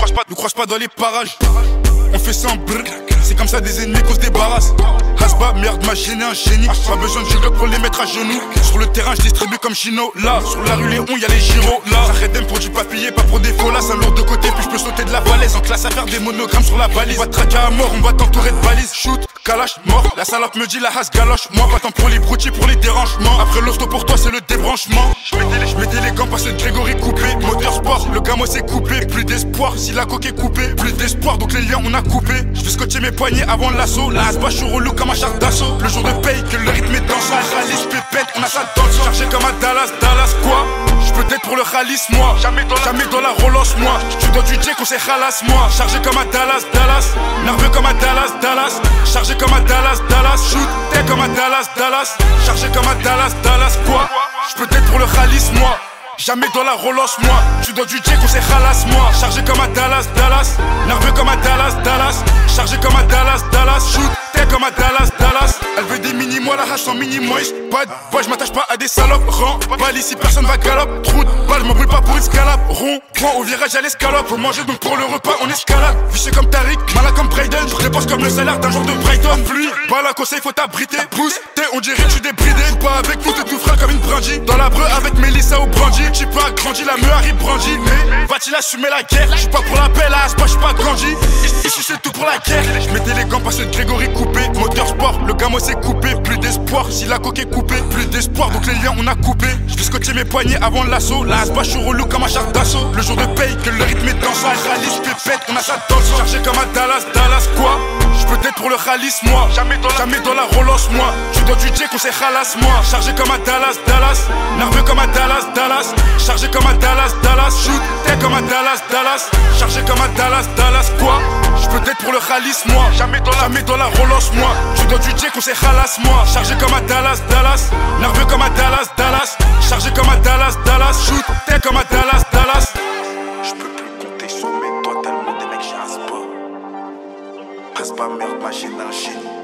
nous croise pas dans les parages. On fait ça en brr, c'est comme ça des ennemis qu'on se débarrasse. Hasba, merde, m'a gêné un génie. Pas besoin de jugler pour les mettre à genoux. Sur le terrain, je distribue comme Gino. Là, sur la rue Léon, y'a les gyros. Là, ça redem pour du papier, pas pour des faux. Là, c'est un lourd de côté, puis je peux sauter de la falaise. En classe à faire des monogrammes sur la balise. On va te traquer à mort, on va t'entourer de balises. Shoot, Kalash, mort. La salope me dit la hasse galoche. Moi, pas tant pour les broutilles, pour les dérangements. Après l'hosto pour toi, c'est le débranchement. Je mettais les gants, parce que Grégory coupé. Moteur sport, le gamo s'est coupé. Plus d'espoir, si la coque est coupée. Plus d'espoir, donc les liens on a coupé. Je vais scotcher mes poignets avant l'assaut. La hasba, je suis relou comme un char d'assaut. Le jour de paye, que le rythme est dansant. Ralice, pépette, on a ça dans le sang. Chargé comme un Dallas, Dallas quoi. J'peux être pour le ralice, moi. Jamais dans la relance, moi. Tu dois du Jack, on s'est ralasse, moi. Chargé comme un Dallas, Dallas. Nerveux comme un Dallas, Dallas. Chargé comme un Dallas, Dallas. Shoot, t'es comme un Dallas, Dallas. Chargé comme un Dallas, Dallas quoi. J'peux être pour le ralice, moi. Jamais dans la relance, moi. Tu dois du Jack, on s'est ralasse, moi. Chargé comme un Dallas, Dallas. Nerveux comme un Dallas, Dallas. Chargé comme un Dallas, Dallas. Shoot, t'es comme un Dallas, Dallas. Elle veut des mini, moi la hache en mini moist. Pas de bois, je m'attache pas à des salopes. Rang, balle ici, personne va galope. Trou de balle, je m'embrouille pas pour escalade. Rond, point au virage à l'escalope. Faut manger donc pour le repas, on escalade. Vicieux comme Tariq, malin comme Brayden. Je dépense comme le salaire d'un jour de Brighton. Pluie, pas la conseil, faut t'abriter. Pousse, t'es, on dirait que tu débridé. Joue pas avec nous, t'es tout frère comme une brindille. Dans la breu avec Mélissa ou Brandy. J'ai pas grandi, la meuf arrive Brandy. Mais va-t-il assumer la guerre? J'suis pas pour la belle, à pas, j'suis pas grandi. Ici c'est tout pour la guerre. J'mettais les gants parce que Grégory coupé. Moteur sport, le gamo s'est coupé. Plus d'espoir, si la coque est coupée. Plus d'espoir, donc les liens on a coupé. J'vais scotcher mes poignets avant l'assaut. La hasba, j'suis relou comme un char d'assaut. Le jour de paye, que le rythme est dansant. Ralice, pépette, on a ça dans le sang. Chargé comme un Dallas, Dallas quoi. J'peux être pour le ralice, moi. Jamais dans la relance, moi. Tu dois du Jack, on s'est ralasse, moi. Chargé comme un Dallas, Dallas. Nerveux comme un Dallas, Dallas. Chargé comme un Dallas, Dallas. Shoot, t'es comme un Dallas, Dallas. Chargé comme un Dallas, Dallas quoi. J'peux être pour le ralice, moi. Jamais dans la relance, moi. Tu dois du Jack, on s'est ralasse, moi. Chargé comme un Dallas, Dallas. Nerveux comme un Dallas, Dallas. Chargé comme un Dallas, Dallas. Shoot, t'es comme un Dallas, Dallas. J'peux plus compter sur mes doigts tellement des mecs j'rase pas. Reste pas merde, machine d'un chine.